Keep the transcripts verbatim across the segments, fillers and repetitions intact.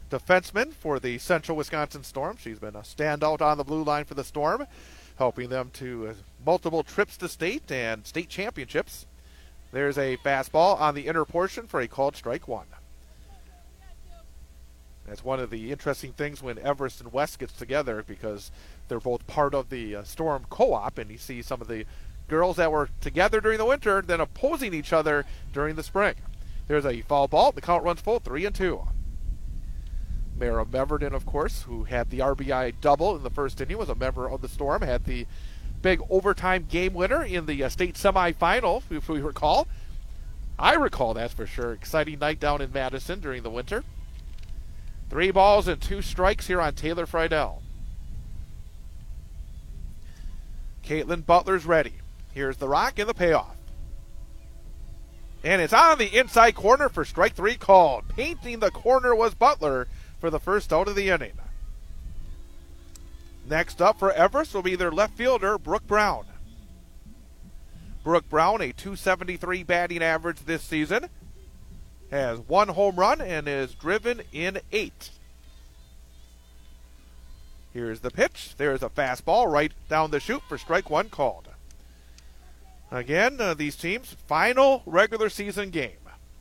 defenseman for the Central Wisconsin Storm. She's been a standout on the blue line for the Storm, helping them to uh, multiple trips to state and state championships. There's a fastball on the inner portion for a called strike one. That's one of the interesting things when Everest and West gets together, because they're both part of the uh, Storm co-op, and you see some of the girls that were together during the winter then opposing each other during the spring. There's a foul ball. The count runs full, three and two. Mara Meverden, of course, who had the R B I double in the first inning, was a member of the Storm, had the big overtime game winner in the uh, state semifinal, if we recall. I recall, that's for sure. Exciting night down in Madison during the winter. Three balls and two strikes here on Taylor Friedel. Caitlin Butler's ready. Here's the rock and the payoff. And it's on the inside corner for strike three called. Painting the corner was Butler for the first out of the inning. Next up for Everest will be their left fielder, Brooke Brown. Brooke Brown, a two seventy-three batting average this season, has one home run and is driven in eight. Here's the pitch. There's a fastball right down the chute for strike one called. Again, uh, these teams' final regular season game.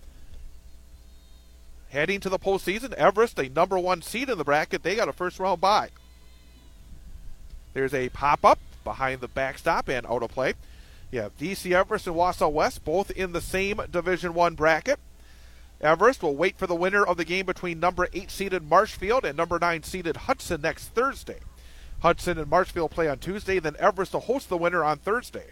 Heading to the postseason, Everest, a number one seed in the bracket, they got a first round bye. There's a pop-up behind the backstop and out of play. You have D C Everest and Wausau West, both in the same Division One bracket. Everest will wait for the winner of the game between number eight seeded Marshfield and number nine seeded Hudson next Thursday. Hudson and Marshfield play on Tuesday, then Everest will host the winner on Thursday.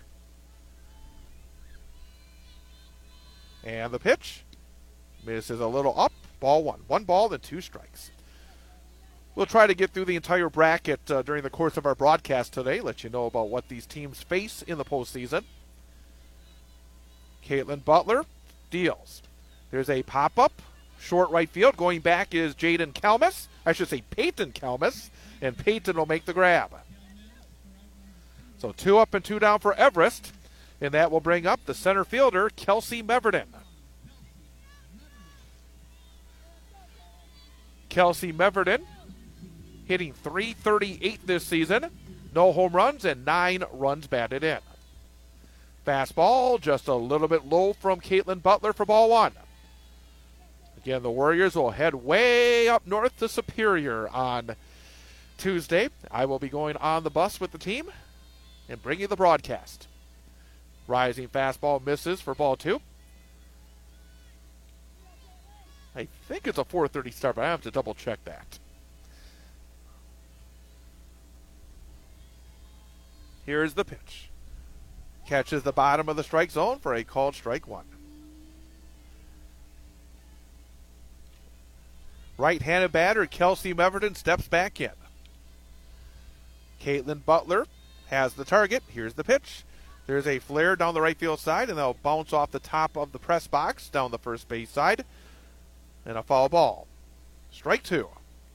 And the pitch misses a little up, ball one. One ball and two strikes. We'll try to get through the entire bracket uh, during the course of our broadcast today, let you know about what these teams face in the postseason. Caitlin Butler deals. There's a pop-up, short right field. Going back is Jaden Kalmus. I should say Peyton Kalmus, and Peyton will make the grab. So two up and two down for Everest, and that will bring up the center fielder, Kelsey Meverden. Kelsey Meverden hitting three thirty-eight this season. No home runs and nine runs batted in. Fastball just a little bit low from Caitlin Butler for ball one. Again, the Warriors will head way up north to Superior on Tuesday. I will be going on the bus with the team and bringing the broadcast. Rising fastball misses for ball two. I think it's a four thirty start, but I have to double check that. Here's the pitch. Catches the bottom of the strike zone for a called strike one. Right-handed batter Kelsey Meverden steps back in. Caitlin Butler has the target. Here's the pitch. There's a flare down the right field side, and they'll bounce off the top of the press box down the first base side. And a foul ball. Strike two.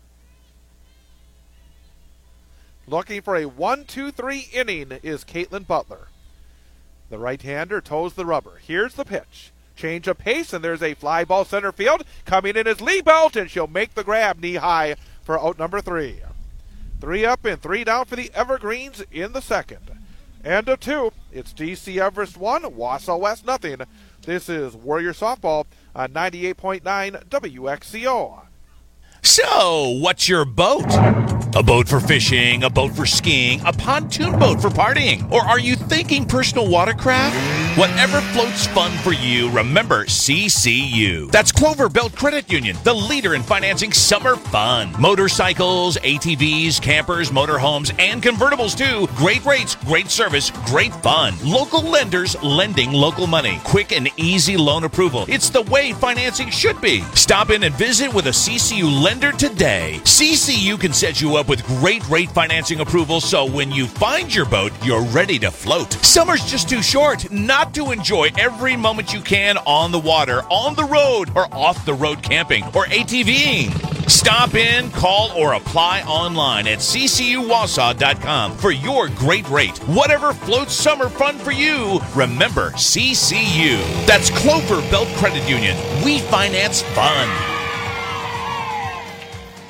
Looking for a one two three inning is Caitlin Butler. The right-hander toes the rubber. Here's the pitch. Change of pace, and there's a fly ball center field. Coming in is Lee Belt, and she'll make the grab knee-high for out number three. Three up and three down for the Evergreens in the second. End of two. It's D C Everest one, Wausau West nothing. This is Warrior Softball on ninety-eight point nine W X C O. So, what's your boat? A boat for fishing, a boat for skiing, a pontoon boat for partying? Or are you thinking personal watercraft? Whatever floats fun for you, remember C C U. That's Clover Belt Credit Union, the leader in financing summer fun. Motorcycles, A T Vs, campers, motorhomes, and convertibles too. Great rates, great service, great fun. Local lenders lending local money. Quick and easy loan approval. It's the way financing should be. Stop in and visit with a C C U lender today. C C U can set you up with great rate financing approval, so when you find your boat, you're ready to float. Summer's just too short not to enjoy every moment you can on the water, on the road, or off the road camping or ATVing. Stop in, call, or apply online at c c u wausau dot com for your great rate. Whatever floats summer fun for you, remember C C U. That's Clover Belt Credit Union. We finance fun.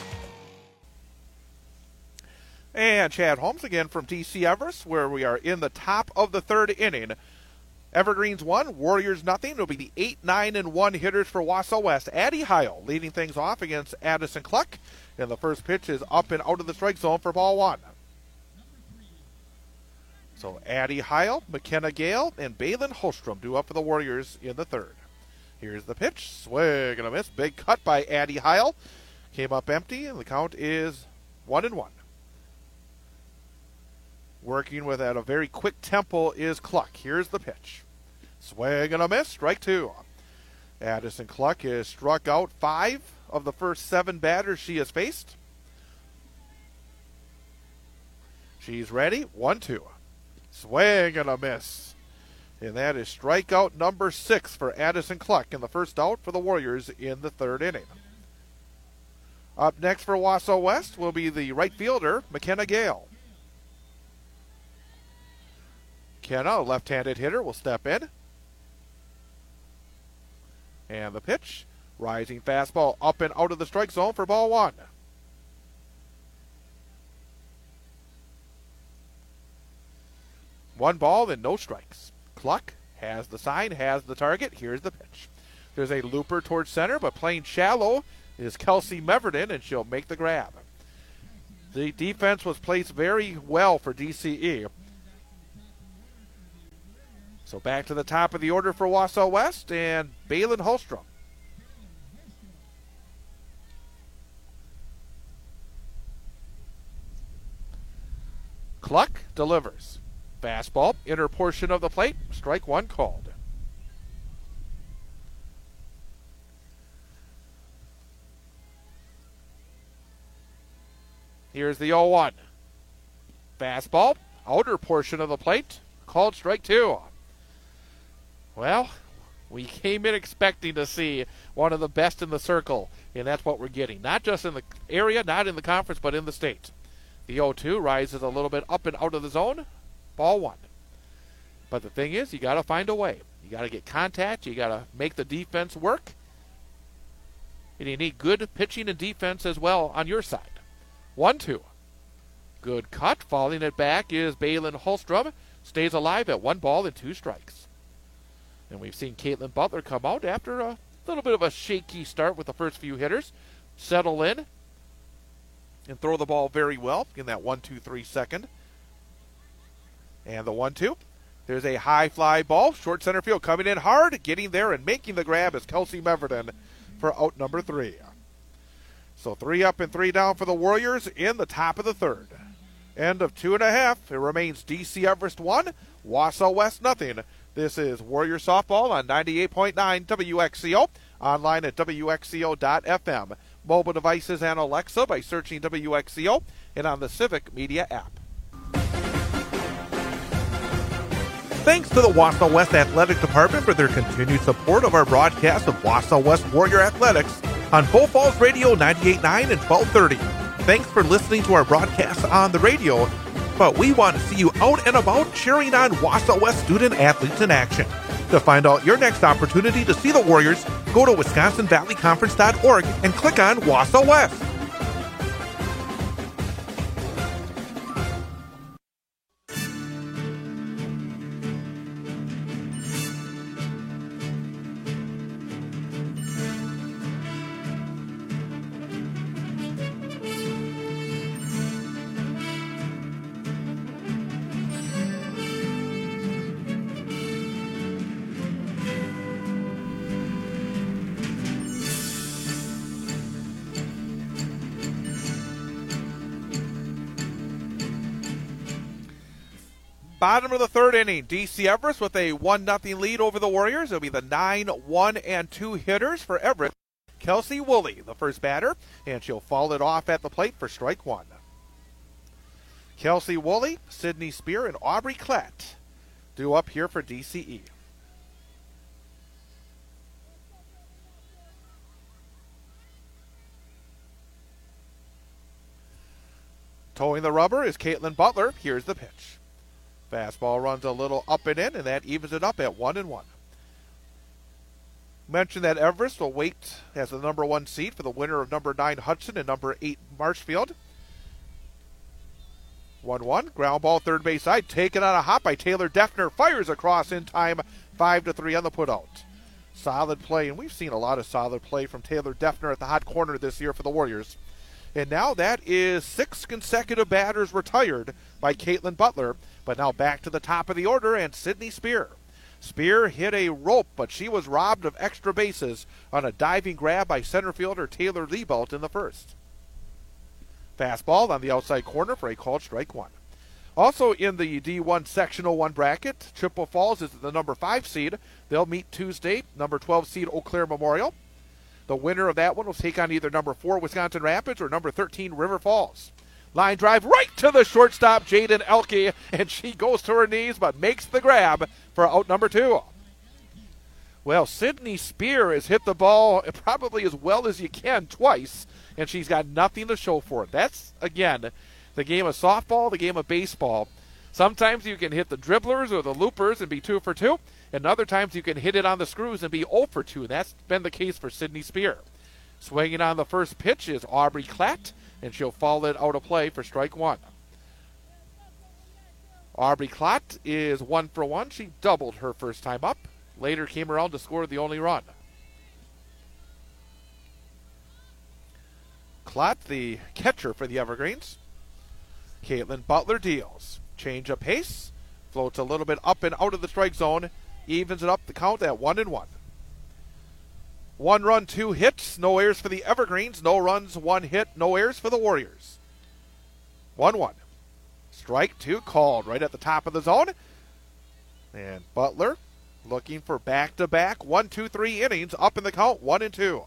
And Chad Holmes again from D C Everest, where we are in the top of the third inning. Evergreens one, Warriors nothing. It'll be the eight, nine, and one hitters for Wausau West. Addie Heil leading things off against Addison Cluck. And the first pitch is up and out of the strike zone for ball one. So Addie Heil, McKenna Gale, and Balin Holstrom do up for the Warriors in the third. Here's the pitch. Swing and a miss. Big cut by Addie Heil. Came up empty, and the count is one and one. Working with at a very quick tempo is Cluck. Here's the pitch. Swing and a miss. Strike two. Addison Cluck has struck out five of the first seven batters she has faced. She's ready. One, two. Swing and a miss. And that is strikeout number six for Addison Cluck in the first out for the Warriors in the third inning. Up next for Wausau West will be the right fielder, McKenna Gale. McKenna, a left-handed hitter, will step in. And the pitch, rising fastball up and out of the strike zone for ball one. One ball and no strikes. Cluck has the sign, has the target. Here's the pitch. There's a looper towards center, but playing shallow is Kelsey Meverden, and she'll make the grab. The defense was placed very well for D C E. So back to the top of the order for Wausau West and Balin Holstrom. Cluck delivers. Fastball, inner portion of the plate, strike one called. Here's the oh one. Fastball, outer portion of the plate, called strike two. Well, we came in expecting to see one of the best in the circle, and that's what we're getting. Not just in the area, not in the conference, but in the state. The oh two rises a little bit up and out of the zone, ball one. But the thing is, you got to find a way. You got to get contact, you got to make the defense work, and you need good pitching and defense as well on your side. one two. Good cut, falling it back is Balin Holstrom, stays alive at one ball and two strikes. And we've seen Caitlin Butler come out after a little bit of a shaky start with the first few hitters, settle in, and throw the ball very well in that one two three second. And the one two. There's a high fly ball, short center field, coming in hard, getting there and making the grab is Kelsey Meverden for out number three. So three up and three down for the Warriors in the top of the third. End of two and a half. It remains D C Everest one, Wausau West nothing. This is Warrior Softball on ninety-eight point nine W X C O, online at W X C O dot F M. Mobile devices and Alexa by searching W X C O, and on the Civic Media app. Thanks to the Wausau West Athletic Department for their continued support of our broadcast of Wausau West Warrior Athletics on Bow Falls Radio ninety-eight point nine and twelve thirty. Thanks for listening to our broadcast on the radio, but we want to see you out and about cheering on Wausau West student athletes in action. To find out your next opportunity to see the Warriors, go to Wisconsin Valley Conference dot org and click on Wausau West. Bottom of the third inning, D C Everest with a one nothing lead over the Warriors. It'll be the nine, one, and two hitters for Everett. Kelsey Woolley, the first batter, and she'll foul it off at the plate for strike one. Kelsey Woolley, Sydney Spear, and Aubrey Klatt due up here for D C E. Towing the rubber is Caitlin Butler. Here's the pitch. Fastball runs a little up and in, and that evens it up at one and one. Mentioned that Everest will wait as the number one seed for the winner of number nine Hudson and number eight Marshfield. one one. Ground ball third base side. Taken on a hop by Taylor Defner. Fires across in time. five to three on the putout. Solid play, and we've seen a lot of solid play from Taylor Defner at the hot corner this year for the Warriors. And now that is six consecutive batters retired by Caitlin Butler. But now back to the top of the order, and Sydney Spear. Spear hit a rope, but she was robbed of extra bases on a diving grab by center fielder Taylor Liebelt in the first. Fastball on the outside corner for a called strike one. Also in the D one Sectional one bracket, Chippewa Falls is the number five seed. They'll meet Tuesday, number twelve seed Eau Claire Memorial. The winner of that one will take on either number four Wisconsin Rapids or number thirteen River Falls. Line drive right to the shortstop, Jaden Elke, and she goes to her knees but makes the grab for out number two. Well, Sydney Spear has hit the ball probably as well as you can twice, and she's got nothing to show for it. That's, again, the game of softball, the game of baseball. Sometimes you can hit the dribblers or the loopers and be two for two, and other times you can hit it on the screws and be oh for two. That's been the case for Sydney Spear. Swinging on the first pitch is Aubrey Klatt, and she'll foul it out of play for strike one. Aubrey Klatt is one for one. She doubled her first time up. Later came around to score the only run. Klatt, the catcher for the Evergreens. Caitlin Butler deals. Change of pace. Floats a little bit up and out of the strike zone. Evens it up the count at one and one. One run, two hits, no errors for the Evergreens. No runs, one hit, no errors for the Warriors. one one. Strike two called right at the top of the zone. And Butler looking for back-to-back one, two, three innings up in the count, one and two.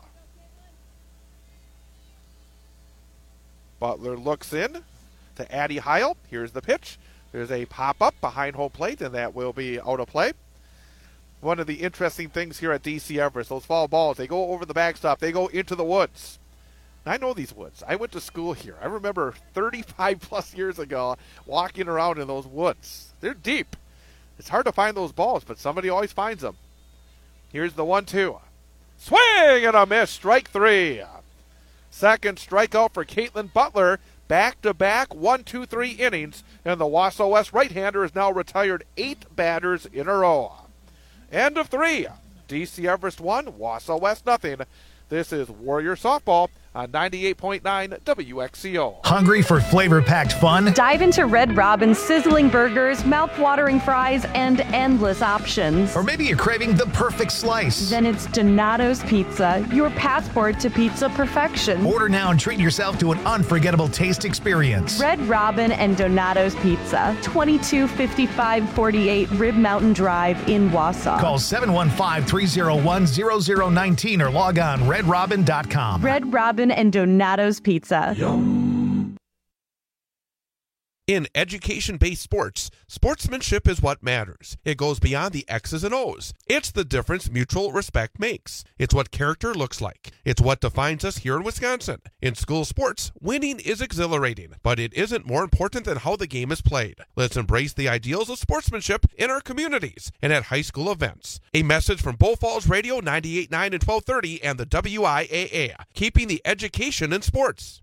Butler looks in to Addie Heil. Here's the pitch. There's a pop-up behind home plate, and that will be out of play. One of the interesting things here at D C Everest, those foul balls, they go over the backstop. They go into the woods. I know these woods. I went to school here. I remember thirty-five plus years ago walking around in those woods. They're deep. It's hard to find those balls, but somebody always finds them. Here's the one two. Swing and a miss. Strike three. Second strikeout for Caitlin Butler. Back-to-back one, two, three innings. And the Wausau West right-hander has now retired eight batters in a row. End of three. D C Everest one, Wausau West nothing. This is Warrior Softball on ninety-eight point nine W X C O. Hungry for flavor-packed fun? Dive into Red Robin's sizzling burgers, mouth-watering fries, and endless options. Or maybe you're craving the perfect slice. Then it's Donato's Pizza, your passport to pizza perfection. Order now and treat yourself to an unforgettable taste experience. Red Robin and Donato's Pizza, twenty-two fifty-five forty-eight Rib Mountain Drive in Wausau. Call seven one five, three oh one, zero zero one nine or log on red robin dot com. Red Robin and Donato's Pizza. In education-based sports, sportsmanship is what matters. It goes beyond the X's and O's. It's the difference mutual respect makes. It's what character looks like. It's what defines us here in Wisconsin. In school sports, winning is exhilarating, but it isn't more important than how the game is played. Let's embrace the ideals of sportsmanship in our communities and at high school events. A message from Bow Falls Radio ninety-eight point nine and twelve thirty and the W I A A, keeping the education in sports.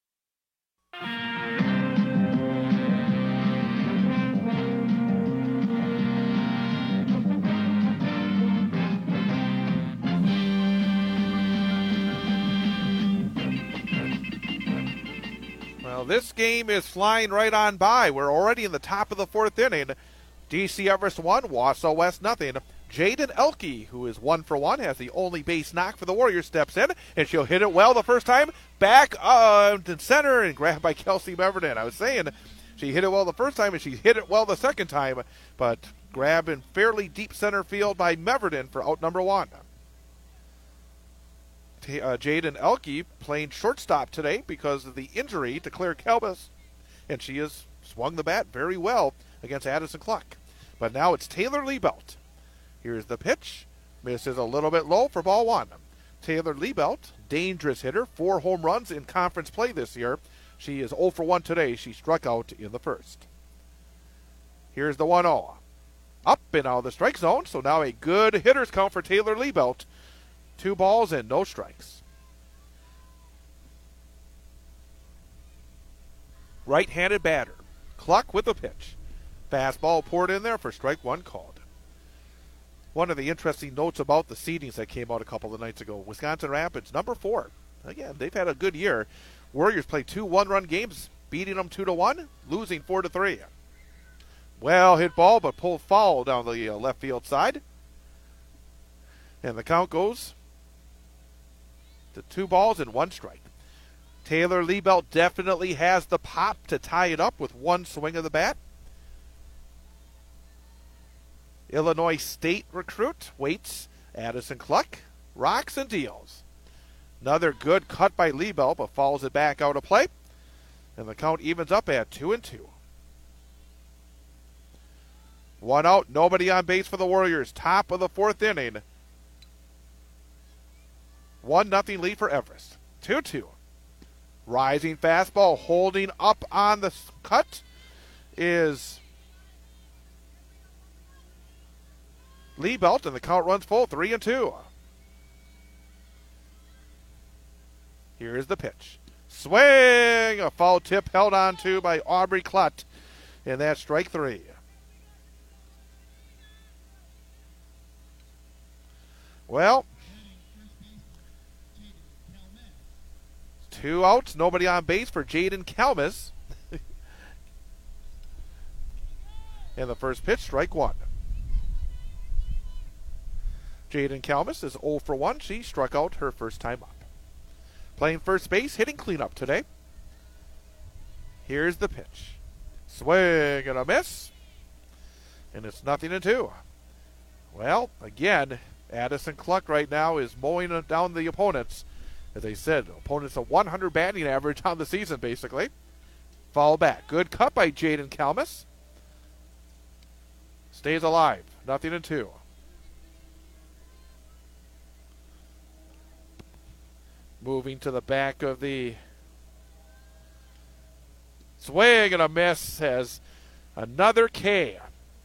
Well, this game is flying right on by. We're already in the top of the fourth inning. D C Everest one, Wausau West nothing. Jaden Elke, who is one for one, has the only base knock for the Warriors, steps in, and she'll hit it well the first time. Back uh, to center and grabbed by Kelsey Meverden. I was saying she hit it well the first time, and she hit it well the second time, but grabbed in fairly deep center field by Meverden for out number one. Uh, Jaden Elke playing shortstop today because of the injury to Claire Kelbis, and she has swung the bat very well against Addison Cluck. But now it's Taylor Liebelt. Here's the pitch. Misses a little bit low for ball one. Taylor Liebelt, dangerous hitter, four home runs in conference play this year. She is oh for one today. She struck out in the first. Here's the one oh. Up and out of the strike zone, so now a good hitter's count for Taylor Liebelt. Two balls and no strikes. Right-handed batter. Cluck with the pitch. Fastball poured in there for strike one called. One of the interesting notes about the seedings that came out a couple of nights ago, Wisconsin Rapids, number four. Again, they've had a good year. Warriors played two one-run games, beating them two to one, losing four to three. Well hit ball, but pulled foul down the uh, left field side. And the count goes to two balls and one strike. Taylor Liebelt definitely has the pop to tie it up with one swing of the bat. Illinois State recruit waits. Addison Cluck rocks and deals. Another good cut by Liebelt, but follows it back out of play. And the count evens up at two and two. One out, nobody on base for the Warriors. Top of the fourth inning. One nothing lead for Everest. two two. Rising fastball, holding up on the cut is Liebelt, and the count runs full, three and two. Here's the pitch. Swing! A foul tip held on to by Aubrey Klutt, and that's strike three. Well, two outs, nobody on base for Jaden Kalmus. And the first pitch, strike one. Jaden Kalmus is oh for one. She struck out her first time up. Playing first base, hitting cleanup today. Here's the pitch. Swing and a miss. And it's nothing to two. Well, again, Addison Cluck right now is mowing down the opponents. As I said, opponents a one hundred batting average on the season, basically. Foul back. Good cut by Jaden Kalmus. Stays alive. Nothing to two. Moving to the back of the swing and a miss has another K.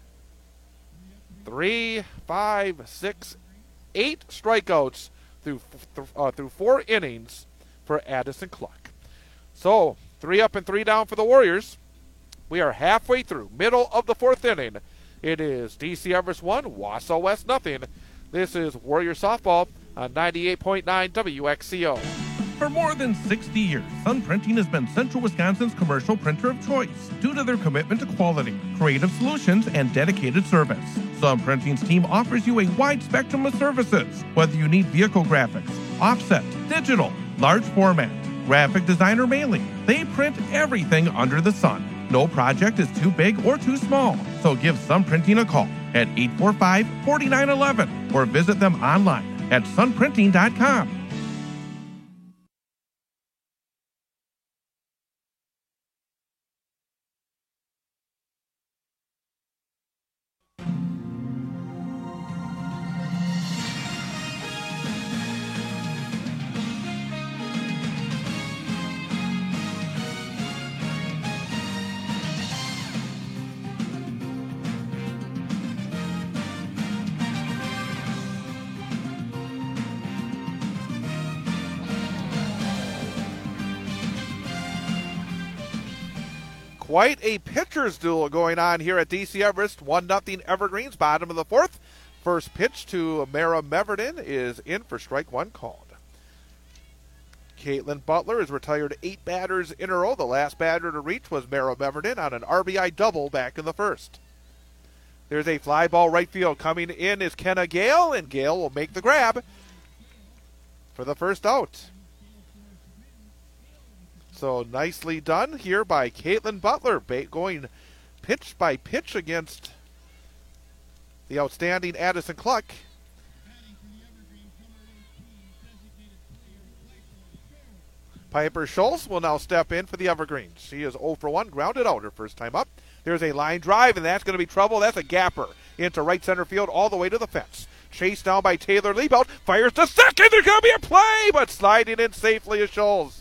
Three, five, six, eight strikeouts through uh, through four innings for Addison Cluck. So three up and three down for the Warriors. We are halfway through, middle of the fourth inning. It is D C Everest one, Wausau West nothing. This is Warrior Softball on ninety-eight point nine W X C O. For more than sixty years, Sun Printing has been Central Wisconsin's commercial printer of choice due to their commitment to quality, creative solutions, and dedicated service. Sun Printing's team offers you a wide spectrum of services, whether you need vehicle graphics, offset, digital, large format, graphic design, or mailing. They print everything under the sun. No project is too big or too small, so give Sun Printing a call at eight four five, four nine one one or visit them online at sun printing dot com. Quite a pitcher's duel going on here at D C Everest. one nothing Evergreens, bottom of the fourth. First pitch to Mara Meverden is in for strike one called. Caitlin Butler has retired eight batters in a row. The last batter to reach was Mara Meverden on an R B I double back in the first. There's a fly ball right field. Coming in is Kenna Gale, and Gale will make the grab for the first out. So nicely done here by Caitlin Butler, going pitch by pitch against the outstanding Addison Cluck. Piper Schultz will now step in for the Evergreens. She is oh for one, grounded out her first time up. There's a line drive, and that's going to be trouble. That's a gapper into right center field all the way to the fence. Chased down by Taylor Liebelt, fires to second. There's going to be a play, but sliding in safely is Schultz.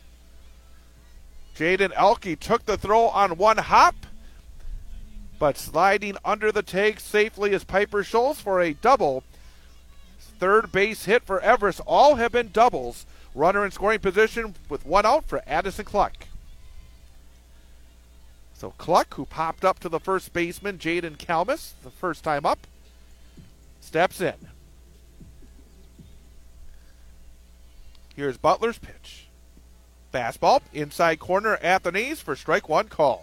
Jaden Elke took the throw on one hop, but sliding under the tag safely is Piper Schultz for a double. Third base hit for Everest. All have been doubles. Runner in scoring position with one out for Addison Cluck. So Cluck, who popped up to the first baseman, Jaden Kalmus, the first time up, steps in. Here's Butler's pitch. Fastball, inside corner, Athanaze for strike one called.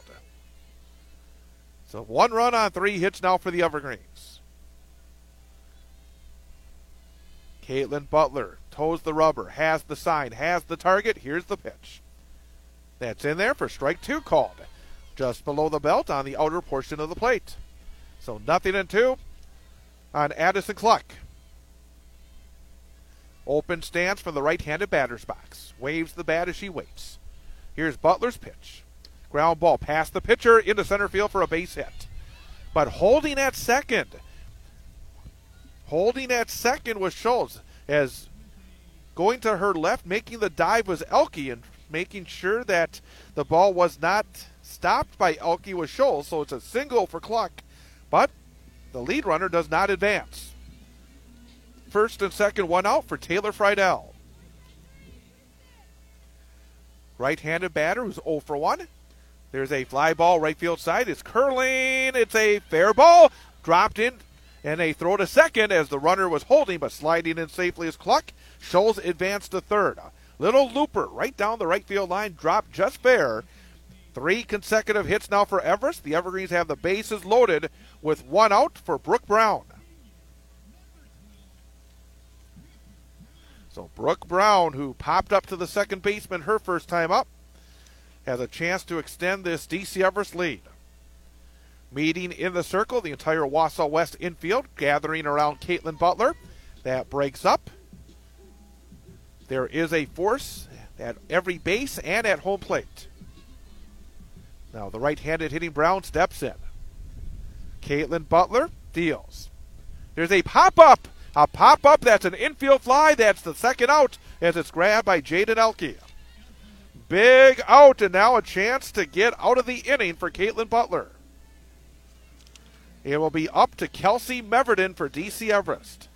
So one run on three hits now for the Evergreens. Caitlin Butler toes the rubber, has the sign, has the target. Here's the pitch. That's in there for strike two called. Just below the belt on the outer portion of the plate. So nothing in two on Addison Cluck. Open stance from the right-handed batter's box. Waves the bat as she waits. Here's Butler's pitch. Ground ball past the pitcher into center field for a base hit. But holding at second. Holding at second was Schultz. As going to her left, making the dive was Elke, and making sure that the ball was not stopped by Elke was Schultz. So it's a single for Cluck. But the lead runner does not advance. First and second, one out for Taylor Friedel. Right-handed batter who's oh for one. There's a fly ball right field side. It's curling. It's a fair ball. Dropped in. And a throw to second as the runner was holding but sliding in safely as Cluck. Schultz advanced to third. Little looper right down the right field line. Dropped just fair. Three consecutive hits now for Everest. The Evergreens have the bases loaded with one out for Brooke Brown. So Brooke Brown, who popped up to the second baseman her first time up, has a chance to extend this D C Everest lead. Meeting in the circle, the entire Wausau West infield, gathering around Caitlin Butler. That breaks up. There is a force at every base and at home plate. Now the right-handed hitting Brown steps in. Caitlin Butler deals. There's a pop-up. A pop-up, that's an infield fly. That's the second out as it's grabbed by Jaden Elke. Big out, and now a chance to get out of the inning for Caitlin Butler. It will be up to Kelsey Meverden for D C Everest.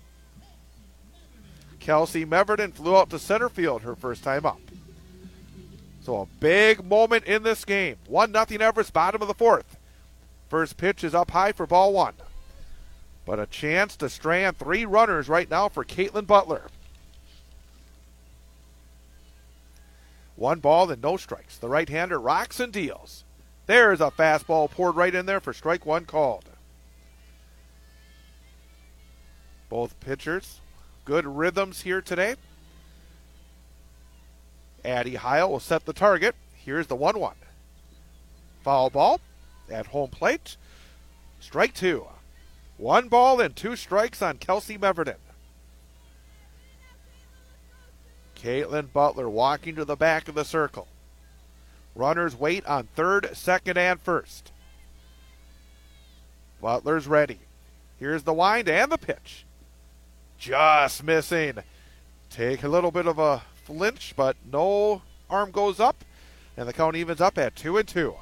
Kelsey Meverden flew out to center field her first time up. So a big moment in this game. one nothing Everest, bottom of the fourth. First pitch is up high for ball one. But a chance to strand three runners right now for Caitlin Butler. One ball and no strikes. The right-hander rocks and deals. There's a fastball poured right in there for strike one called. Both pitchers, good rhythms here today. Addie Heil will set the target. Here's the one one. Foul ball at home plate. Strike two. One ball and two strikes on Kelsey Meverden. Caitlin Butler walking to the back of the circle. Runners wait on third, second, and first. Butler's ready. Here's the wind and the pitch. Just missing. Take a little bit of a flinch, but no arm goes up, and the count evens up at two and two.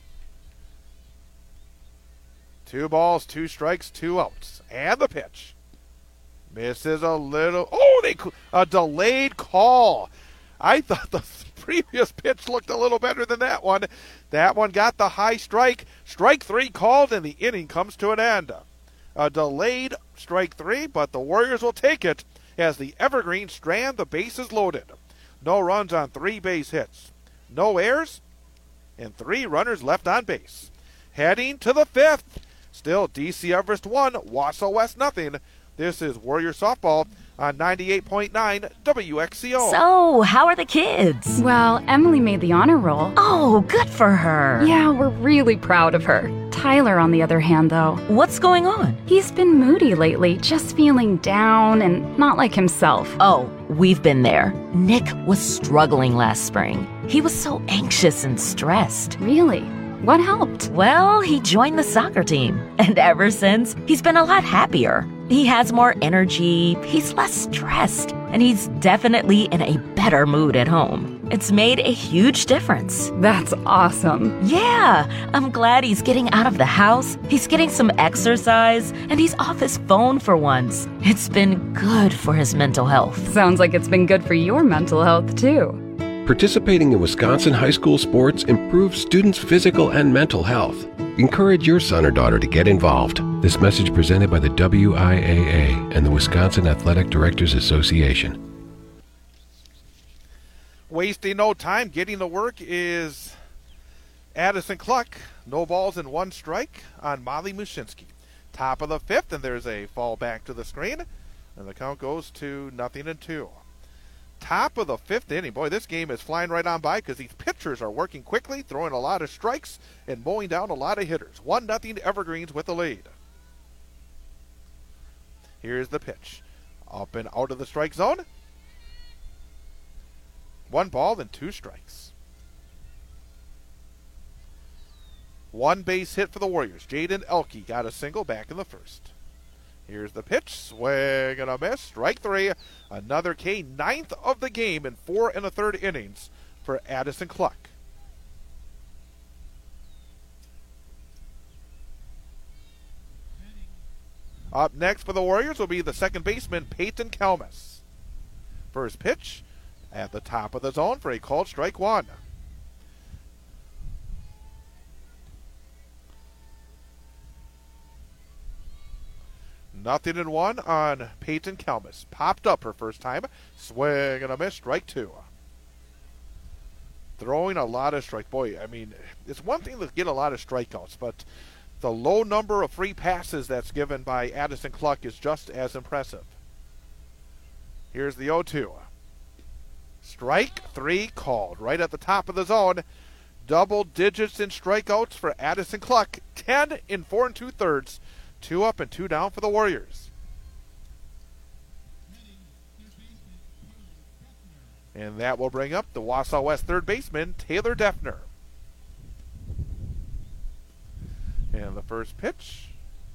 Two balls, two strikes, two outs. And the pitch. Misses a little. Oh, they a delayed call. I thought the previous pitch looked a little better than that one. That one got the high strike. Strike three called, and the inning comes to an end. A delayed strike three, but the Warriors will take it as the Evergreens strand the bases loaded. No runs on three base hits. No errors, and three runners left on base. Heading to the fifth. Still D C Everest one, Wausau West nothing. This is Warrior Softball on ninety-eight point nine W X C O. So, how are the kids? Well, Emily made the honor roll. Oh, good for her. Yeah, we're really proud of her. Tyler, on the other hand, though. What's going on? He's been moody lately, just feeling down and not like himself. Oh, we've been there. Nick was struggling last spring. He was so anxious and stressed. Really? What helped? Well, he joined the soccer team. And ever since, he's been a lot happier. He has more energy, he's less stressed, and he's definitely in a better mood at home. It's made a huge difference. That's awesome. Yeah, I'm glad he's getting out of the house, he's getting some exercise, and he's off his phone for once. It's been good for his mental health. Sounds like it's been good for your mental health, too. Participating in Wisconsin high school sports improves students' physical and mental health. Encourage your son or daughter to get involved. This message presented by the W I A A and the Wisconsin Athletic Directors Association. Wasting no time, getting to work is Addison Cluck. No balls and one strike on Molly Mushinski. Top of the fifth, and there's a fall back to the screen, and the count goes to nothing and two. Top of the fifth inning. Boy, this game is flying right on by because these pitchers are working quickly, throwing a lot of strikes, and mowing down a lot of hitters. one nothing Evergreens with the lead. Here's the pitch. Up and out of the strike zone. One ball and two strikes. One base hit for the Warriors. Jaden Elke got a single back in the first. Here's the pitch. Swing and a miss. Strike three. Another K. Ninth of the game in four and a third innings for Addison Cluck. Up next for the Warriors will be the second baseman, Peyton Kalmus. First pitch at the top of the zone for a called strike one. Nothing in one on Peyton Kalmus. Popped up her first time. Swing and a miss. Strike two. Throwing a lot of strike. Boy, I mean, it's one thing to get a lot of strikeouts, but the low number of free passes that's given by Addison Cluck is just as impressive. Here's the oh two. Strike three called right at the top of the zone. Double digits in strikeouts for Addison Cluck. ten in four and two thirds. Two up and two down for the Warriors. And that will bring up the Wausau West third baseman, Taylor Defner. And the first pitch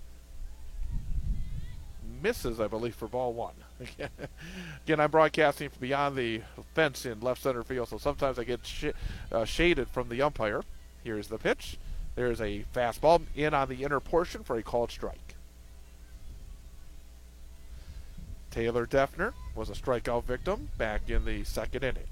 misses, I believe, for ball one. Again, I'm broadcasting from beyond the fence in left center field, so sometimes I get sh- uh, shaded from the umpire. Here's the pitch. There's a fastball in on the inner portion for a called strike. Taylor Defner was a strikeout victim back in the second inning.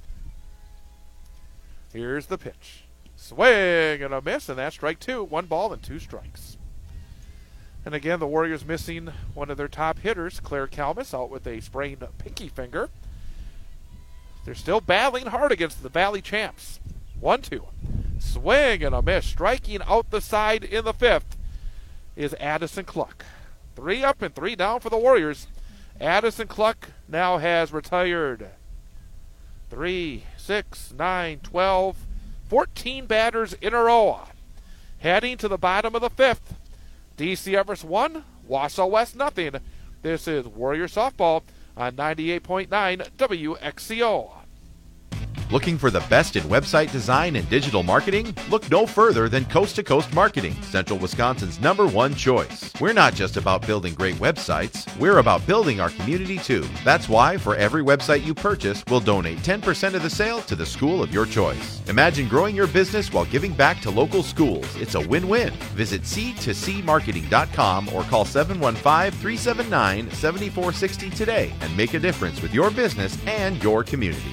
Here's the pitch. Swing and a miss, and that's strike two. One ball and two strikes. And again, the Warriors missing one of their top hitters, Claire Kalmus, out with a sprained pinky finger. They're still battling hard against the Valley champs. one two. Swing and a miss. Striking out the side in the fifth is Addison Cluck. Three up and three down for the Warriors. Addison Cluck now has retired three, six, nine, twelve, fourteen batters in a row. Heading to the bottom of the fifth. D C Everest one, Wausau West nothing. This is Warrior Softball on ninety-eight point nine W X C O. Looking for the best in website design and digital marketing? Look no further than Coast to Coast Marketing, Central Wisconsin's number one choice. We're not just about building great websites, we're about building our community too. That's why for every website you purchase, we'll donate ten percent of the sale to the school of your choice. Imagine growing your business while giving back to local schools. It's a win-win. Visit c to c marketing dot com or call seven one five, three seven nine, seven four six zero today and make a difference with your business and your community.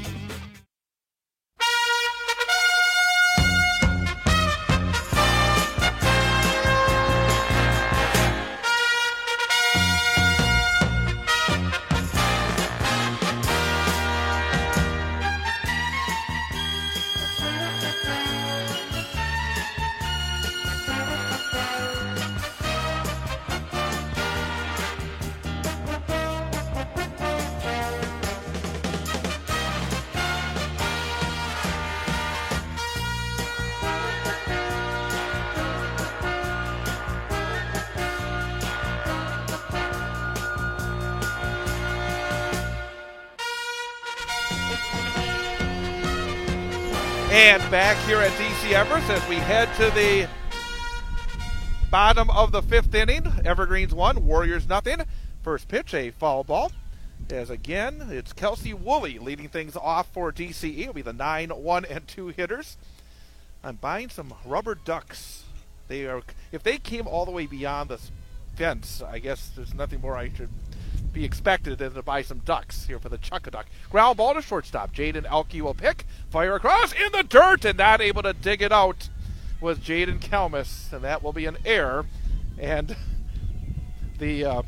And back here at D C Everest as we head to the bottom of the fifth inning. Evergreens one, Warriors nothing. First pitch, a foul ball. As again, it's Kelsey Woolley leading things off for D C E. It'll be the nine, one, and two hitters. I'm buying some rubber ducks. They are, if they came all the way beyond the fence, I guess there's nothing more I should be expected than to buy some ducks here for the Chuck-a-Duck. Ground ball to shortstop. Jaden Elke will pick. Fire across in the dirt, and not able to dig it out was Jaden Kalmus, and that will be an error. And the uh,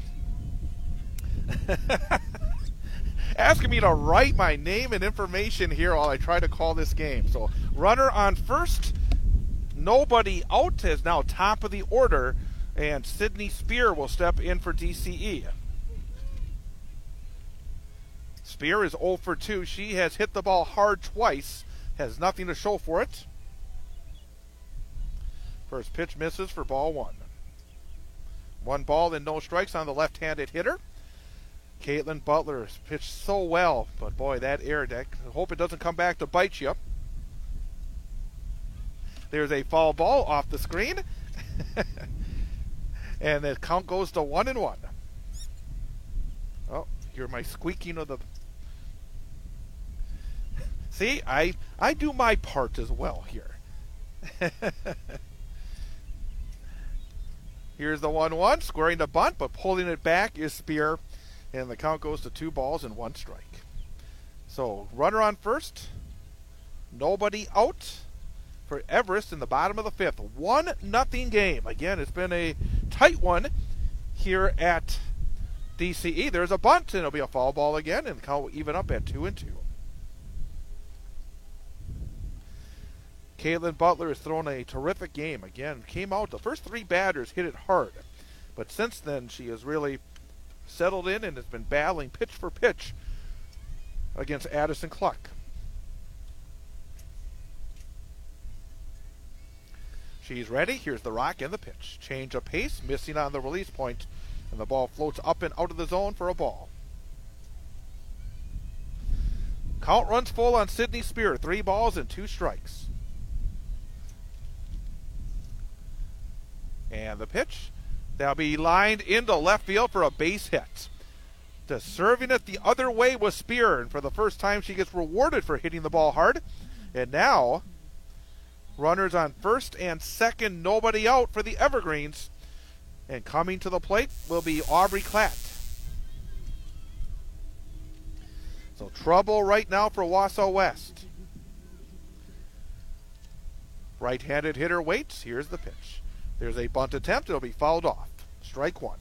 asking me to write my name and information here while I try to call this game. So runner on first, nobody out, is now top of the order, and Sydney Spear will step in for D C E. Spear is oh for two. She has hit the ball hard twice, has nothing to show for it. First pitch misses for ball one. One ball and no strikes on the left-handed hitter. Caitlin Butler has pitched so well, but boy, that air deck. I hope it doesn't come back to bite you. There's a foul ball off the screen. And the count goes to one and one. Oh, hear my squeaking of the... See, I I do my part as well here. Here's the one one, squaring the bunt, but pulling it back is Spear. And the count goes to two balls and one strike. So, runner on first. Nobody out for Everest in the bottom of the fifth. One nothing game. Again, it's been a tight one here at D C E. There's a bunt, and it'll be a foul ball again, and the count will even up at two and two. Caitlin Butler has thrown a terrific game. Again, came out, the first three batters hit it hard. But since then, she has really settled in and has been battling pitch for pitch against Addison Cluck. She's ready. Here's the rock and the pitch. Change of pace, missing on the release point, and the ball floats up and out of the zone for a ball. Count runs full on Sydney Spear. Three balls and two strikes. And the pitch, that'll be lined into left field for a base hit. The serving it the other way was Spear, and for the first time she gets rewarded for hitting the ball hard. And now, runners on first and second, nobody out for the Evergreens. And coming to the plate will be Aubrey Klatt. So trouble right now for Wausau West. Right-handed hitter waits. Here's the pitch. There's a bunt attempt. It'll be fouled off. Strike one.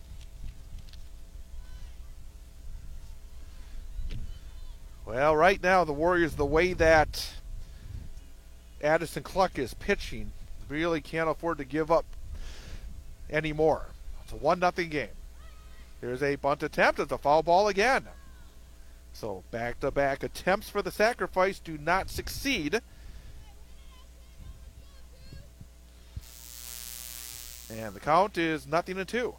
Well, right now the Warriors, the way that Addison Cluck is pitching, really can't afford to give up anymore. It's a one nothing game. There's a bunt attempt. It's a foul ball again. So back-to-back attempts for the sacrifice do not succeed. And the count is nothing to two.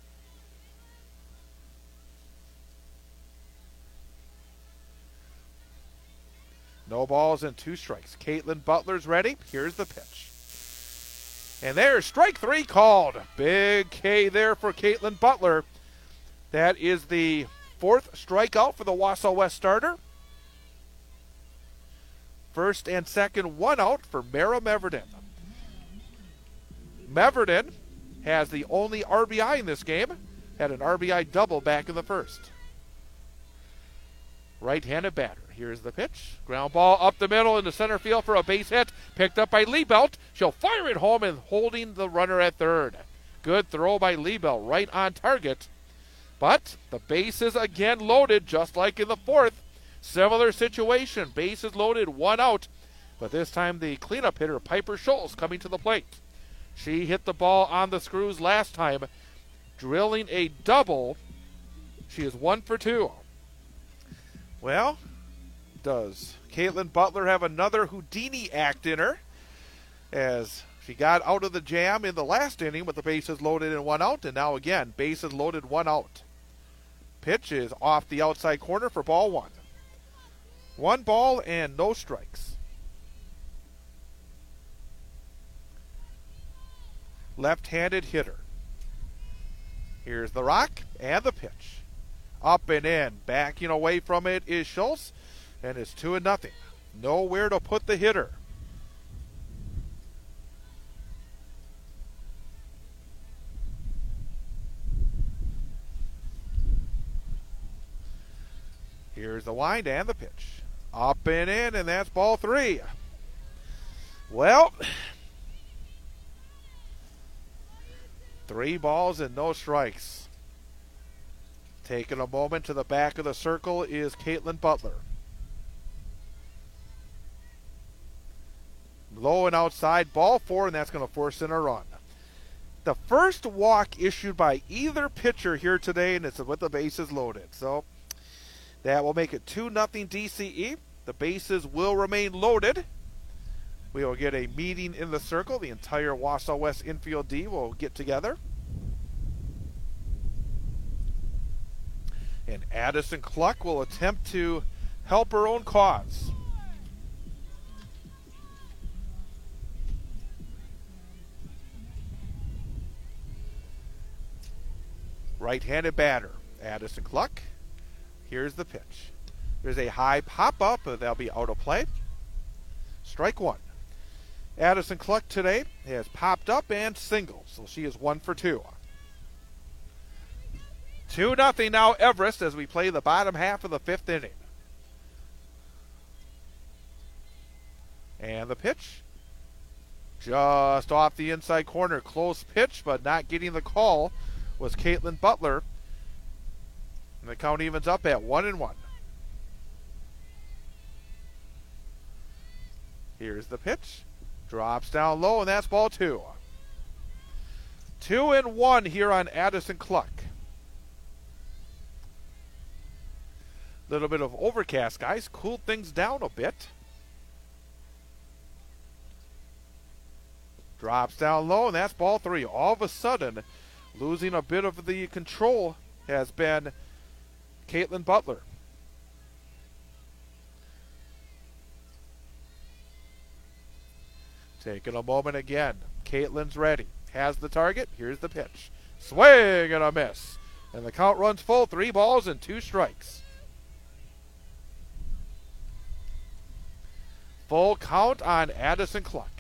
No balls and two strikes. Caitlin Butler's ready. Here's the pitch. And there's strike three called. Big K there for Caitlin Butler. That is the fourth strikeout for the Wausau West starter. First and second, one out for Mara Meverden. Meverden has the only R B I in this game. Had an R B I double back in the first. Right-handed batter. Here's the pitch. Ground ball up the middle into center field for a base hit. Picked up by Liebelt. She'll fire it home and holding the runner at third. Good throw by Liebelt, right on target. But the base is again loaded, just like in the fourth. Similar situation. Bases loaded, one out. But this time the cleanup hitter, Piper Schultz, coming to the plate. She hit the ball on the screws last time, drilling a double. She is one for two. Well, does Caitlin Butler have another Houdini act in her? As she got out of the jam in the last inning with the bases loaded and one out, and now again, bases loaded, one out. Pitch is off the outside corner for ball one. One ball and no strikes. Left-handed hitter. Here's the rock and the pitch. Up and in. Backing away from it is Schultz, and it's two and nothing. Nowhere to put the hitter. Here's the wind and the pitch. Up and in, and that's ball three. Well, three balls and no strikes. Taking a moment to the back of the circle is Caitlin Butler. Low and outside, ball four, and that's going to force in a run. The first walk issued by either pitcher here today, and it's with the bases loaded. So that will make it two nothing D C E. The bases will remain loaded. We will get a meeting in the circle. The entire Wausau West infield D will get together. And Addison Cluck will attempt to help her own cause. Right-handed batter, Addison Cluck. Here's the pitch. There's a high pop-up, but that'll be out of play. Strike one. Addison Cluck today has popped up and singled, so she is one for two. Two nothing now Everest as we play the bottom half of the fifth inning. And the pitch. Just off the inside corner. Close pitch, but not getting the call was Caitlin Butler. And the count evens up at one and one. Here's the pitch. Drops down low, and that's ball two. Two and one here on Addison Cluck. Little bit of overcast, guys. Cooled things down a bit. Drops down low, and that's ball three. All of a sudden, losing a bit of the control has been Caitlin Butler. Taking a moment again. Caitlin's ready. Has the target. Here's the pitch. Swing and a miss. And the count runs full. Three balls and two strikes. Full count on Addison Cluck.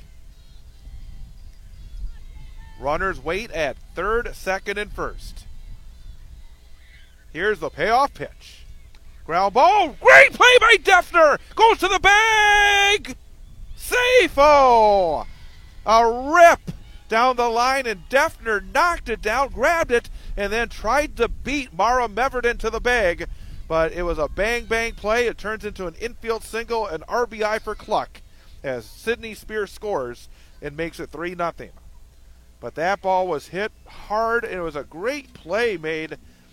Runners wait at third, second, and first. Here's the payoff pitch. Ground ball. Great play by Defner. Goes to the bag. Safe-o! A rip down the line, and Defner knocked it down, grabbed it, and then tried to beat Mara Meverden to the bag. But it was a bang-bang play. It turns into an infield single, an R B I for Cluck, as Sydney Spears scores and makes it three nothing. But that ball was hit hard, and it was a great play made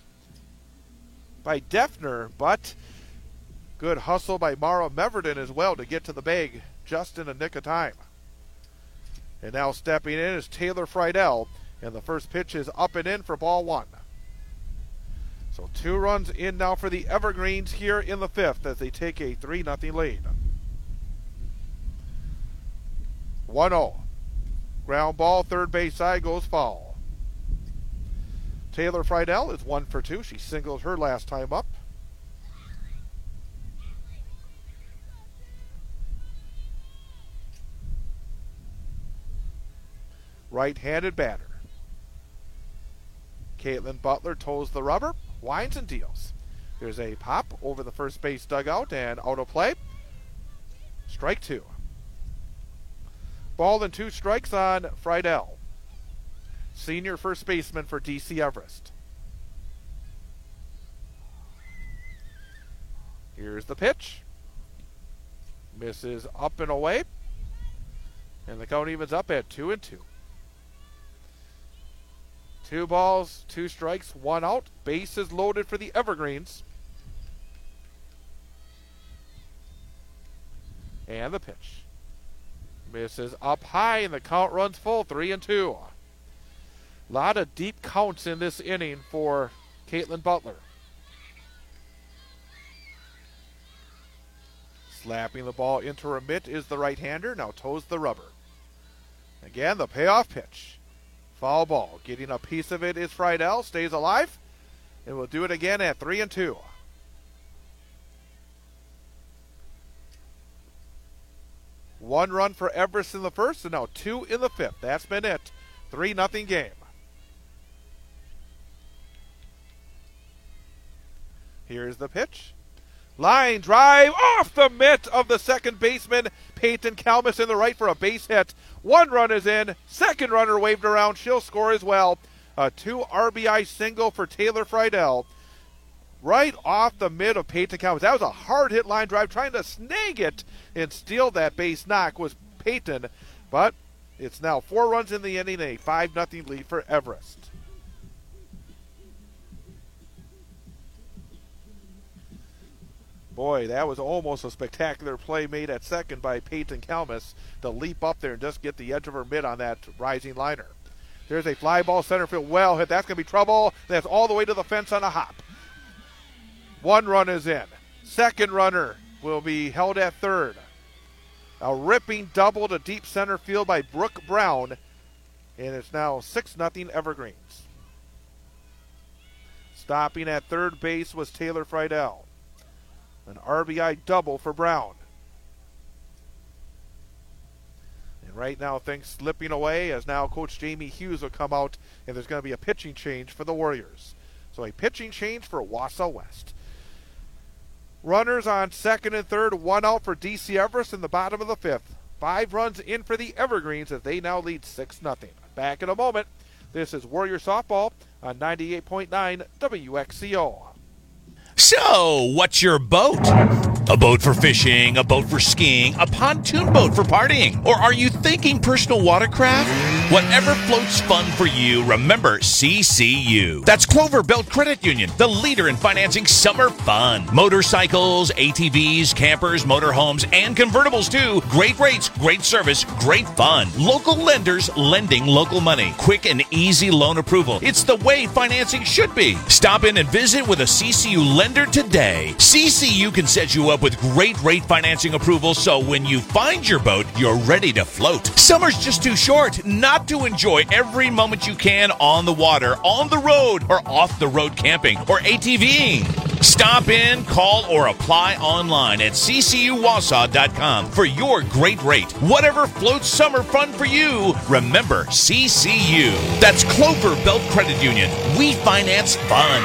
by Defner, but good hustle by Mara Meverden as well to get to the bag just in a nick of time. And now stepping in is Taylor Friedel, and the first pitch is up and in for ball one. So two runs in now for the Evergreens here in the fifth as they take a three nothing lead. one oh. Ground ball, third base side, goes foul. Taylor Friedel is one for two. She singled her last time up. Right-handed batter. Caitlin Butler toes the rubber, winds and deals. There's a pop over the first base dugout and out of play. Strike two. Ball and two strikes on Friedel, senior first baseman for D C Everest. Here's the pitch. Misses up and away. And the count evens up at two and two. Two balls, two strikes, one out. Bases loaded for the Evergreens. And the pitch. Misses up high, and the count runs full, three and two. A lot of deep counts in this inning for Caitlin Butler. Slapping the ball into her mitt is the right-hander, now toes the rubber. Again, the payoff pitch. Foul ball. Getting a piece of it is Friedel, stays alive, and will do it again at three and two. One run for Everest in the first, and now two in the fifth. That's been it. Three nothing game. Here's the pitch. Line drive off the mitt of the second baseman, Peyton Kalmus in the right for a base hit. One run is in. Second runner waved around. She'll score as well. A two R B I single for Taylor Friedel. Right off the mid of Peyton Kalmus. That was a hard hit line drive. Trying to snag it and steal that base knock was Peyton. But it's now four runs in the inning, a five nothing lead for Everest. Boy, that was almost a spectacular play made at second by Peyton Kalmus to leap up there and just get the edge of her mitt on that rising liner. There's a fly ball center field, well hit. That's going to be trouble. That's all the way to the fence on a hop. One run is in. Second runner will be held at third. A ripping double to deep center field by Brooke Brown, and it's now six nothing Evergreens. Stopping at third base was Taylor Friedel. An R B I double for Brown. And right now things slipping away as now Coach Jamie Hughes will come out and there's going to be a pitching change for the Warriors. So a pitching change for Wausau West. Runners on second and third, one out for D C Everest in the bottom of the fifth. Five runs in for the Evergreens as they now lead six nothing. Back in a moment. This is Warrior Softball on ninety-eight point nine W X C O. So, what's your boat? A boat for fishing, a boat for skiing, a pontoon boat for partying? Or are you thinking personal watercraft? Whatever floats fun for you, remember C C U. That's Clover Belt Credit Union, the leader in financing summer fun. Motorcycles, A T Vs, campers, motorhomes, and convertibles too. Great rates, great service, great fun. Local lenders lending local money. Quick and easy loan approval. It's the way financing should be. Stop in and visit with a C C U lender today. C C U can set you up with great rate financing approval, so when you find your boat, you're ready to float. Summer's just too short not to enjoy every moment you can on the water, on the road, or off the road camping or ATVing. Stop in, call, or apply online at c c u wausau dot com for your great rate. Whatever floats summer fun for you, remember C C U. That's Clover Belt Credit Union. We finance fun.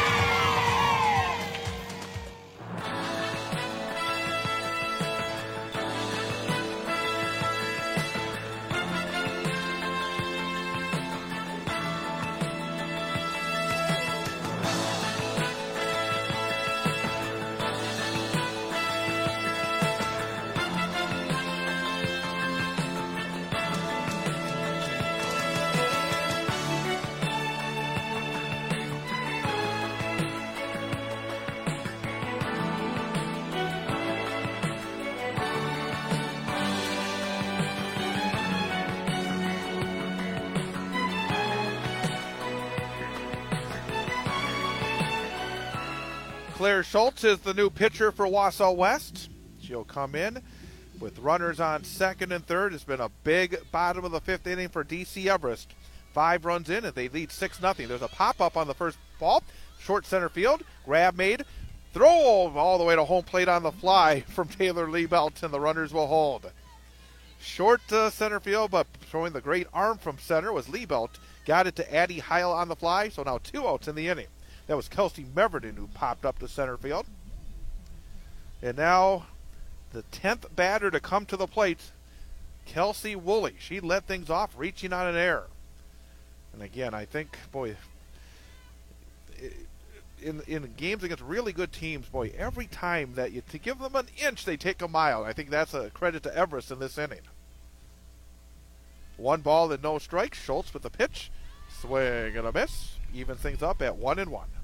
Claire Schultz is the new pitcher for Wausau West. She'll come in with runners on second and third. It's been a big bottom of the fifth inning for D C Everest. Five runs in and they lead six nothing. There's a pop-up on the first ball. Short center field. Grab made. Throw all the way to home plate on the fly from Taylor Liebelt, and the runners will hold. Short uh, center field, but showing the great arm from center was Liebelt. Got it to Addie Heil on the fly, so now two outs in the inning. That was Kelsey Meverden who popped up to center field. And now the tenth batter to come to the plate, Kelsey Woolley. She let things off, reaching on an error. And again, I think, boy, in in games against really good teams, boy, every time that you to give them an inch, they take a mile. I think that's a credit to Everest in this inning. One ball and no strikes. Schultz with the pitch. Swing and a miss. Even things up at one and one.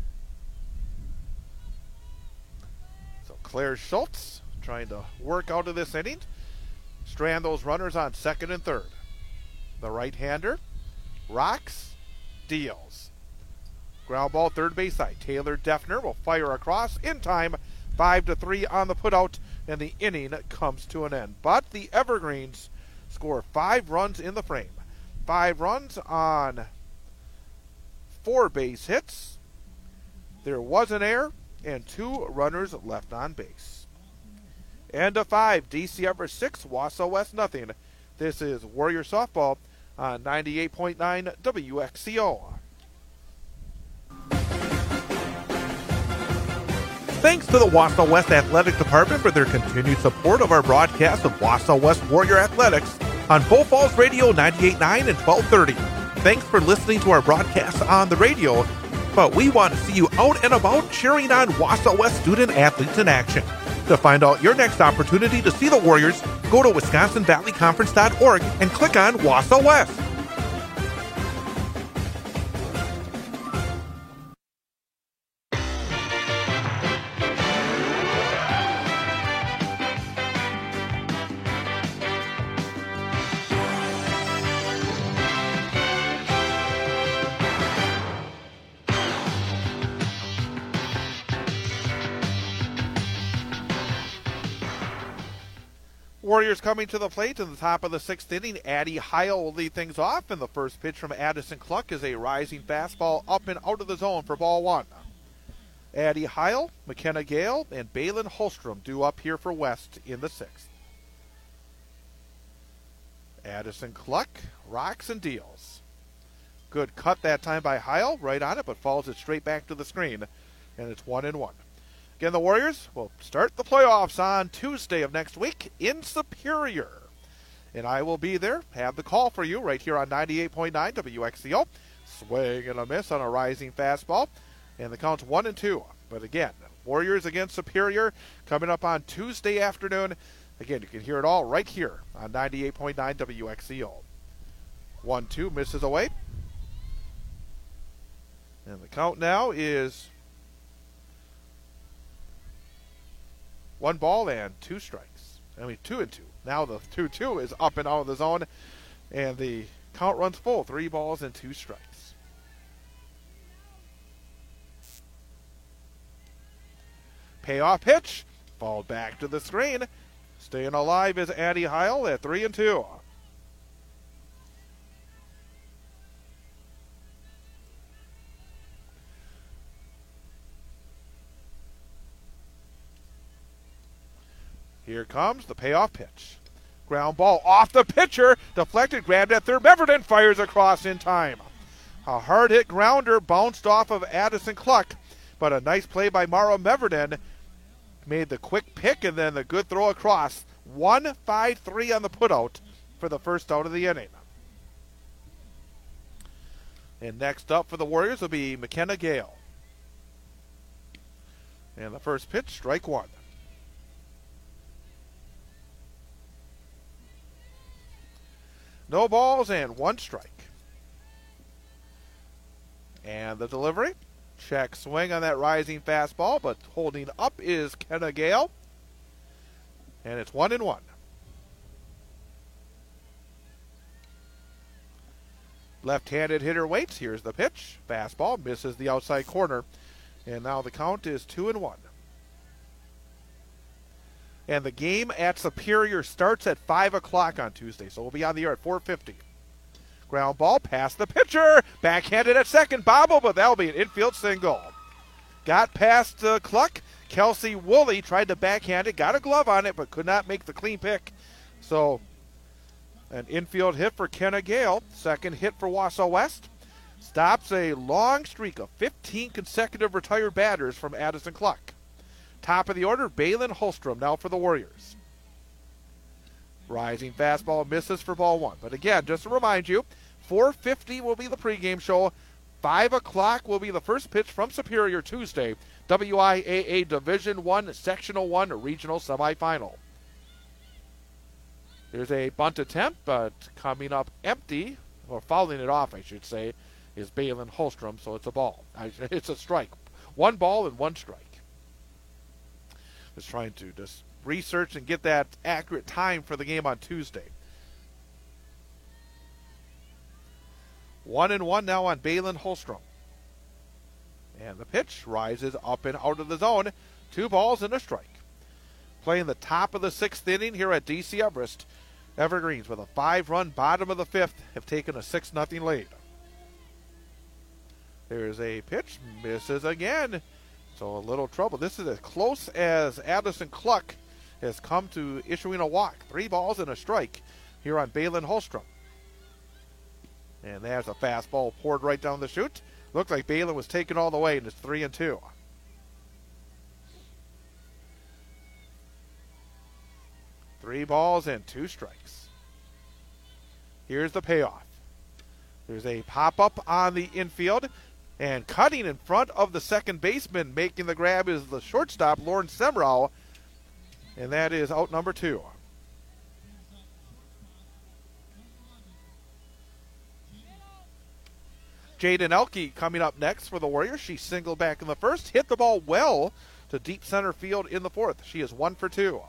So Claire Schultz trying to work out of this inning. Strand those runners on second and third. The right-hander rocks, deals. Ground ball third base side. Taylor Defner will fire across in time. Five to three on the putout, and the inning comes to an end. But the Evergreens score five runs in the frame. Five runs on four base hits. There was an error and two runners left on base. And a five, D C Everest six, Wausau West nothing. This is Warrior Softball on ninety-eight point nine W X C O. Thanks to the Wausau West Athletic Department for their continued support of our broadcast of Wausau West Warrior Athletics on Bull Falls Radio ninety-eight point nine and twelve thirty. Thanks for listening to our broadcast on the radio, but we want to see you out and about cheering on Wausau West student athletes in action. To find out your next opportunity to see the Warriors, go to wisconsin valley conference dot org and click on Wausau West. Warriors coming to the plate in the top of the sixth inning. Addie Heil will lead things off, and the first pitch from Addison Cluck is a rising fastball up and out of the zone for ball one. Addie Heil, McKenna Gale, and Balin Holstrom due up here for West in the sixth. Addison Cluck rocks and deals. Good cut that time by Heil, right on it, but falls it straight back to the screen, and it's one and one. Again, the Warriors will start the playoffs on Tuesday of next week in Superior. And I will be there, have the call for you right here on ninety-eight point nine W X C O. Swing and a miss on a rising fastball. And the count's one and two. But again, Warriors against Superior coming up on Tuesday afternoon. Again, you can hear it all right here on ninety-eight point nine W X C O. one two misses away. And the count now is one ball and two strikes. I mean, two and two. Now the two two is up and out of the zone, and the count runs full. Three balls and two strikes. Payoff pitch. Ball back to the screen. Staying alive is Addie Heil at three and two. Here comes the payoff pitch. Ground ball off the pitcher. Deflected, grabbed at third. Meverden fires across in time. A hard hit grounder bounced off of Addison Cluck, but a nice play by Mara Meverden made the quick pick and then the good throw across. one five three on the putout for the first out of the inning. And next up for the Warriors will be McKenna Gale. And the first pitch, strike one. No balls and one strike. And the delivery. Check swing on that rising fastball, but holding up is Kenna Gale. And it's one and one. Left-handed hitter waits. Here's the pitch. Fastball misses the outside corner. And now the count is two and one. And the game at Superior starts at five o'clock on Tuesday, so we'll be on the air at four fifty. Ground ball past the pitcher. Backhanded at second. Bobble, but that'll be an infield single. Got past uh, Cluck. Kelsey Woolley tried to backhand it. Got a glove on it, but could not make the clean pick. So an infield hit for Kenna Gale. Second hit for Wausau West. Stops a long streak of fifteen consecutive retired batters from Addison Cluck. Top of the order, Balin Holstrom now for the Warriors. Rising fastball misses for ball one. But again, just to remind you, four fifty will be the pregame show. five o'clock will be the first pitch from Superior Tuesday. W I A A Division one, Sectional one, Regional Semifinal. There's a bunt attempt, but coming up empty, or fouling it off, I should say, is Balin Holstrom, so it's a ball. It's a strike. One ball and one strike. Just trying to just research and get that accurate time for the game on Tuesday. One and one now on Balin Holstrom. And the pitch rises up and out of the zone. Two balls and a strike. Playing the top of the sixth inning here at D C Everest. Evergreens with a five-run bottom of the fifth have taken a six nothing lead. There's a pitch. Misses again. So a little trouble. This is as close as Addison Cluck has come to issuing a walk. Three balls and a strike here on Balin Holstrom. And there's a fastball poured right down the chute. Looked like Balin was taken all the way, and it's three and two. Three balls and two strikes. Here's the payoff. There's a pop-up on the infield, and cutting in front of the second baseman, making the grab, is the shortstop, Lauren Semrau, and that is out number two. Jaden Elke coming up next for the Warriors. She singled back in the first, hit the ball well to deep center field in the fourth. She is one for two.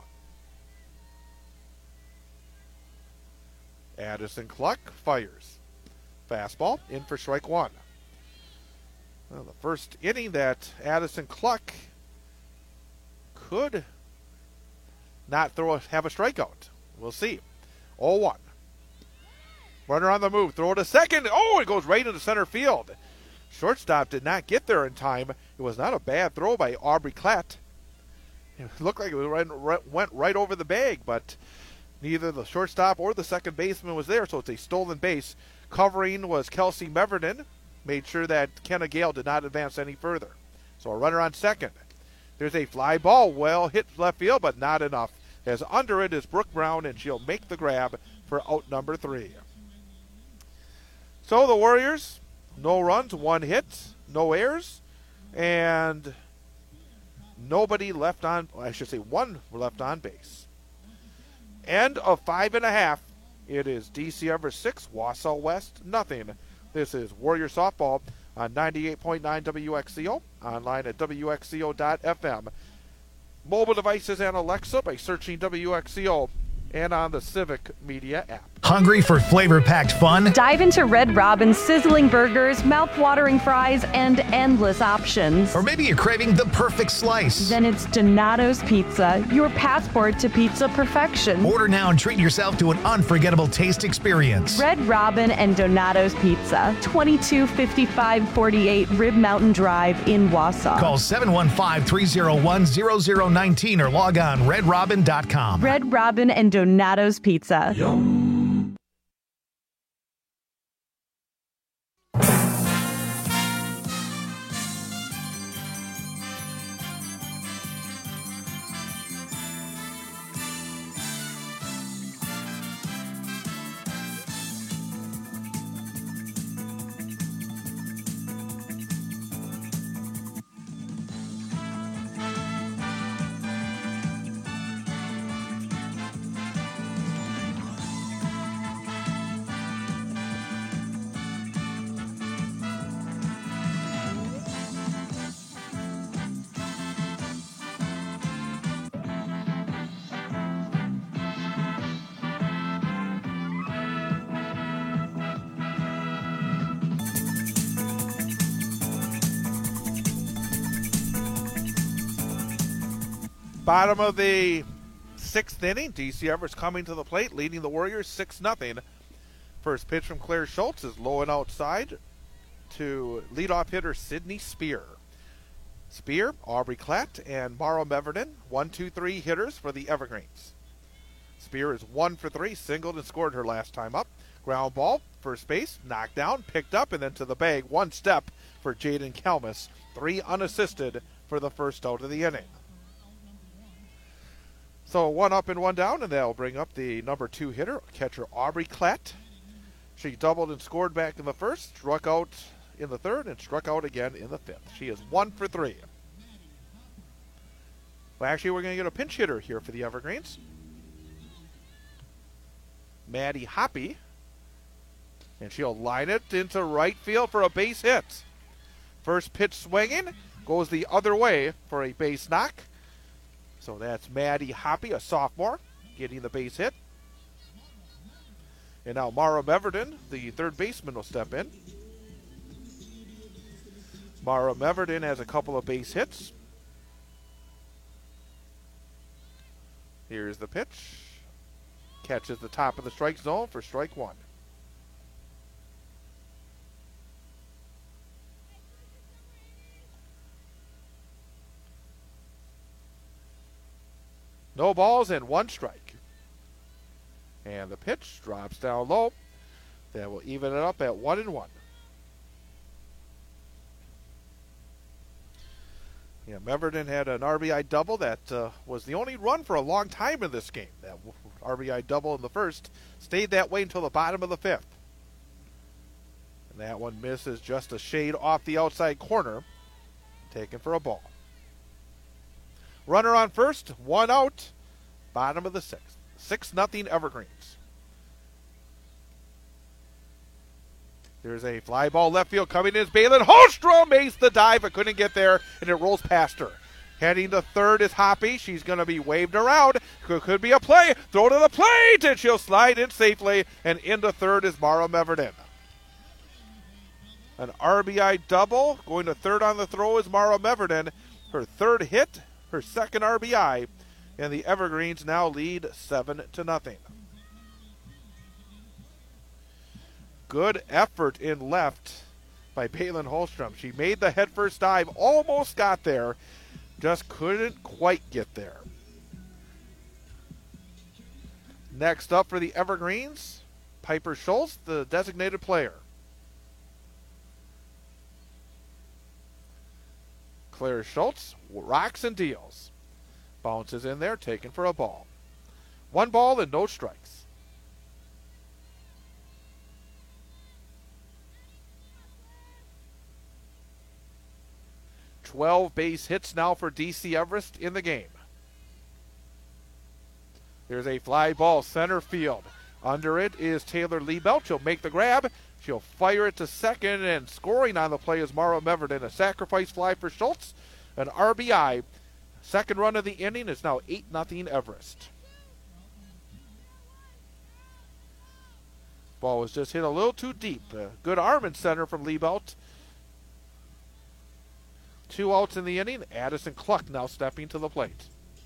Addison Cluck fires. Fastball in for strike one. Well, the first inning that Addison Cluck could not throw a, have a strikeout. We'll see. oh one. Runner on the move. Throw to second. Oh, it goes right into center field. Shortstop did not get there in time. It was not a bad throw by Aubrey Klatt. It looked like it went right over the bag, but neither the shortstop or the second baseman was there, so it's a stolen base. Covering was Kelsey Meverden. Made sure that Kenna Gale did not advance any further. So a runner on second. There's a fly ball. Well hit left field, but not enough. As under it is Brooke Brown, and she'll make the grab for out number three. So the Warriors, no runs, one hit, no errors, and nobody left on, I should say one left on base. End of five and a half. It is D C Everest six, Wausau West nothing. This is Warrior Softball on ninety-eight point nine W X C O, online at W X C O dot F M. Mobile devices and Alexa by searching W X C O, and on the Civic Media app. Hungry for flavor-packed fun? Dive into Red Robin's sizzling burgers, mouth-watering fries, and endless options. Or maybe you're craving the perfect slice. Then it's Donato's Pizza, your passport to pizza perfection. Order now and treat yourself to an unforgettable taste experience. Red Robin and Donato's Pizza, twenty-two fifty-five forty-eight Rib Mountain Drive in Wausau. Call seven one five, three oh one, zero zero one nine or log on red robin dot com. Red Robin and Donato's Pizza. Yum. Bottom of the sixth inning, D C Everest coming to the plate, leading the Warriors six nothing. First pitch from Claire Schultz is low and outside to leadoff hitter Sydney Spear. Spear, Aubrey Klatt, and Mara Meverden, one, two, three hitters for the Evergreens. Spear is one for three, singled and scored her last time up. Ground ball, first base, knocked down, picked up, and then to the bag. One step for Jaden Kalmus. Three unassisted for the first out of the inning. So one up and one down, and that'll bring up the number two hitter, catcher Aubrey Klatt. She doubled and scored back in the first, struck out in the third, and struck out again in the fifth. She is one for three. Well, actually, we're going to get a pinch hitter here for the Evergreens. Maddie Hoppy. And she'll line it into right field for a base hit. First pitch swinging, goes the other way for a base knock. So that's Maddie Hoppy, a sophomore, getting the base hit. And now Mara Meverden, the third baseman, will step in. Mara Meverden has a couple of base hits. Here's the pitch. Catches the top of the strike zone for strike one. No balls and one strike. And the pitch drops down low. That will even it up at one and one. Yeah, Meverton had an R B I double that uh, was the only run for a long time in this game. That R B I double in the first stayed that way until the bottom of the fifth. And that one misses just a shade off the outside corner, taken for a ball. Runner on first, one out, bottom of the sixth. Six nothing Evergreens. There's a fly ball left field coming in. Balin Holstrom makes the dive, but couldn't get there, and it rolls past her. Heading to third is Hoppy. She's going to be waved around. Could, could be a play. Throw to the plate, and she'll slide in safely. And into third is Mara Meverton. An R B I double. Going to third on the throw is Mara Meverton. Her third hit, her second R B I, and the Evergreens now lead seven to nothing. Good effort in left by Balin Holstrom. She made the headfirst dive, almost got there, just couldn't quite get there. Next up for the Evergreens, Piper Schultz, the designated player. Claire Schultz rocks and deals. Bounces in there, taken for a ball. One ball and no strikes. twelve base hits now for D C Everest in the game. There's a fly ball center field. Under it is Taylor Liebelt. She'll make the grab. She'll fire it to second, and scoring on the play is Mara Meverton. A sacrifice fly for Schultz. An R B I. Second run of the inning is now eight nothing Everest. Ball was just hit a little too deep. A good arm in center from Liebelt. Two outs in the inning. Addison Cluck now stepping to the plate.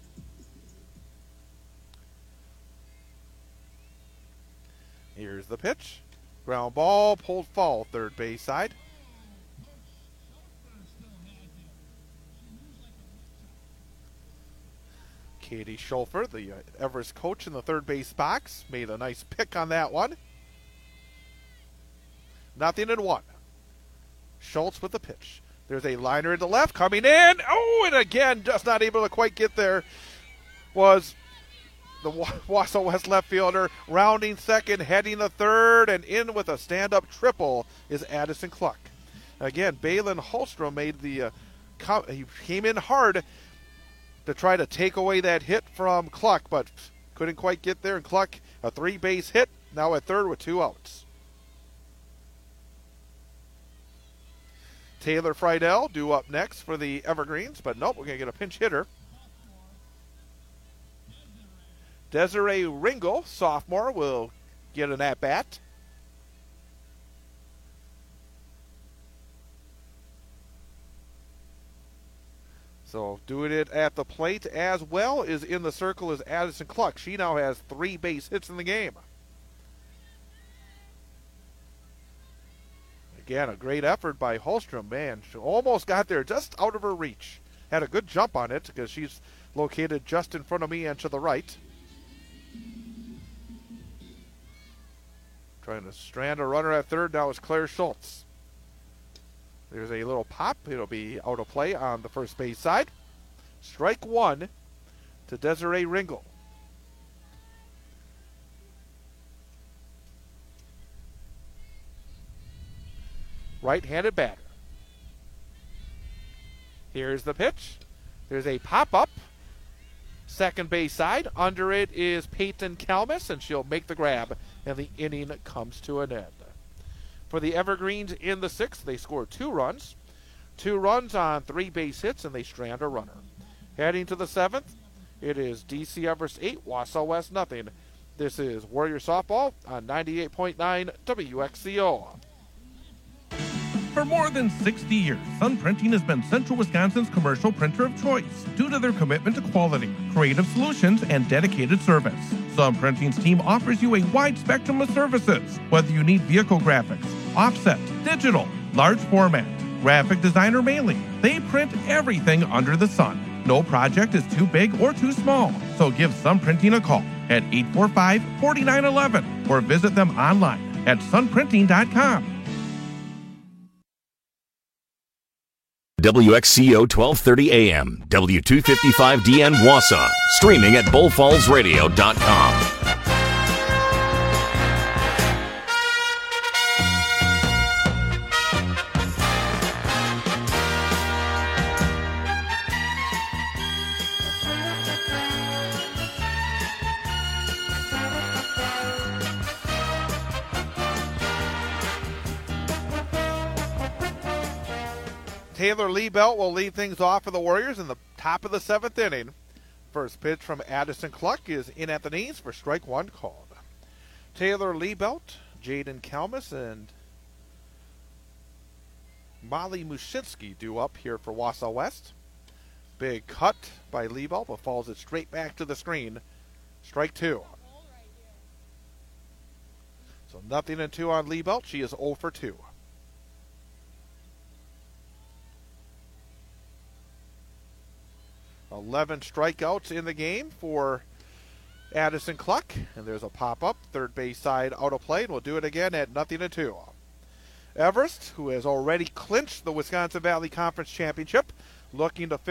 Here's the pitch. Ground ball, pulled foul, third base side. Katie Schulfer, the uh, Everest coach in the third base box, made a nice pick on that one. Nothing in one. Schultz with the pitch. There's a liner in the left coming in. Oh, and again, just not able to quite get there. Was the Wausau West left fielder rounding second, heading the third, and in with a stand-up triple is Addison Cluck. Again, Balin Holstrom made the uh, com- he came in hard to try to take away that hit from Cluck, but couldn't quite get there. And Cluck, a three-base hit, now at third with two outs. Taylor Friedel due up next for the Evergreens, but nope, we're going to get a pinch hitter. Desiree Ringel, sophomore, will get an at-bat. So doing it at the plate as well is in the circle is Addison Cluck. She now has three base hits in the game. Again, a great effort by Holstrom. Man, she almost got there, just out of her reach. Had a good jump on it because she's located just in front of me and to the right. Trying to strand a runner at third now is Claire Schultz. There's a little pop. It'll be out of play on the first base side. Strike one to Desiree Ringel. Right-handed batter. Here's the pitch. There's a pop-up. Second base side. Under it is Peyton Kalmus, and she'll make the grab, and the inning comes to an end. For the Evergreens in the sixth, they score two runs. Two runs on three base hits, and they strand a runner. Heading to the seventh, it is D C Everest eight, Wausau West nothing. This is Warrior Softball on ninety-eight point nine W X C O. For more than sixty years, Sun Printing has been Central Wisconsin's commercial printer of choice due to their commitment to quality, creative solutions, and dedicated service. Sun Printing's team offers you a wide spectrum of services, whether you need vehicle graphics, offset, digital, large format, graphic design, or mailing. They print everything under the sun. No project is too big or too small, so give Sun Printing a call at eight four five, four nine one one or visit them online at sun printing dot com. W X C O twelve thirty A M, W two fifty-five D N Wausau, streaming at bull falls radio dot com. Taylor Liebelt will lead things off for the Warriors in the top of the seventh inning. First pitch from Addison Cluck is in at the knees for strike one called. Taylor Liebelt, Jaden Kalmus, and Molly Mushinski due up here for Wausau West. Big cut by Liebelt, but falls it straight back to the screen. Strike two. So nothing and two on Liebelt. She is oh for two. eleven strikeouts in the game for Addison Cluck. And there's a pop-up, third base side out of play, and we'll do it again at nothing to two. Everest, who has already clinched the Wisconsin Valley Conference Championship, looking to